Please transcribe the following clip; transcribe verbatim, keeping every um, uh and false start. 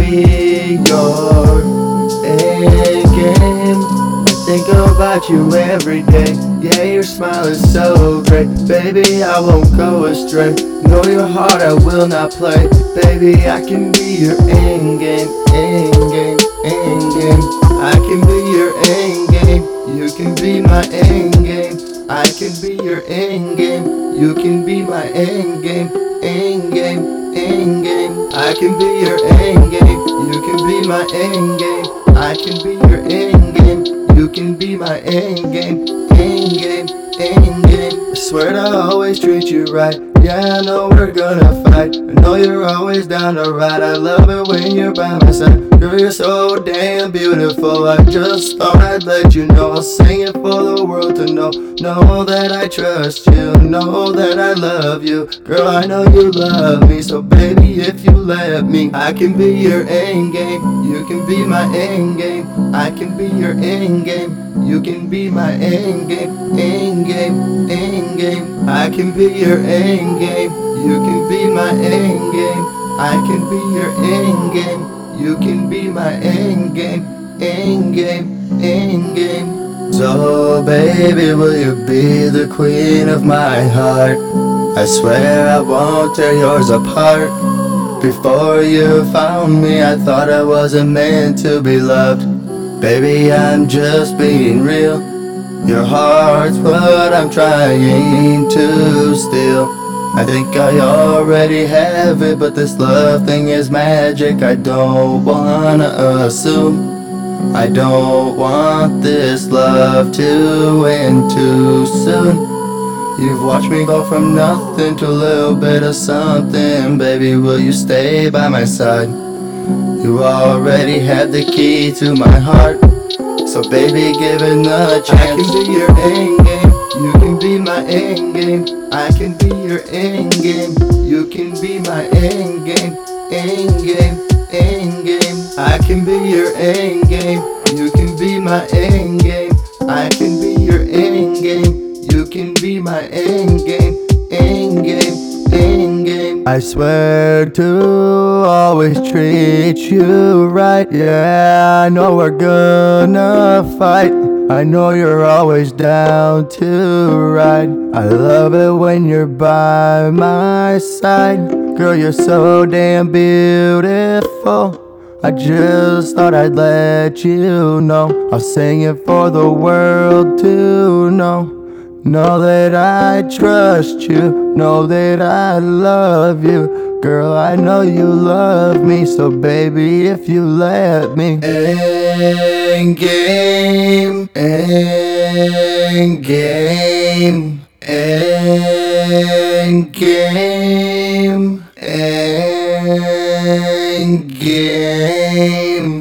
be your end game. Think about you every day. Yeah, your smile is so great. Baby, I won't go astray. Know your heart, I will not play. Baby, I can be your end game, end game, end game. I can be your end game. You can be my end game. I can be your end game. You can be my end game, end game, end game. I can be your end game. You can be my end game. I can be your end game. You can be my end game, end game, end game. I swear to always treat you right. Yeah, I know we're gonna fight. I know you're always down to ride. I love it when you're by my side. Girl, you're so damn beautiful. I just thought I'd let you know. I'll sing it for the world to know. Know that I trust you. Know that I love you. Girl, I know you love me. So baby, if you let me, I can be your end game. You can be my end game. I can be your end game. You can be my end game, end game, end game. I can be your end game. You can be my end game. I can be your end game. You can be my end game, end game, end game. So baby, will you be the queen of my heart? I swear I won't tear yours apart. Before you found me, I thought I wasn't meant to be loved. Baby, I'm just being real. Your heart's what I'm trying to steal. I think I already have it, but this love thing is magic. I don't wanna assume. I don't want this love to end too soon. You've watched me go from nothing to a little bit of something. Baby, will you stay by my side? You already have the key to my heart. So baby, give it a chance. I can be your end game. You can be my end game. I can be your end game. You can be my end game, end game, end game. I can be your end game. You can be my end game. I can be your end game. You can be my end game, end game, end game. I swear to always treat you right. Yeah, I know we're gonna fight. I know you're always down to ride. I love it when you're by my side. Girl, you're so damn beautiful. I just thought I'd let you know. I'll sing it for the world to know. Know that I trust you. Know that I love you. Girl, I know you love me. So baby, if you let me. End game, end game, end game, end game.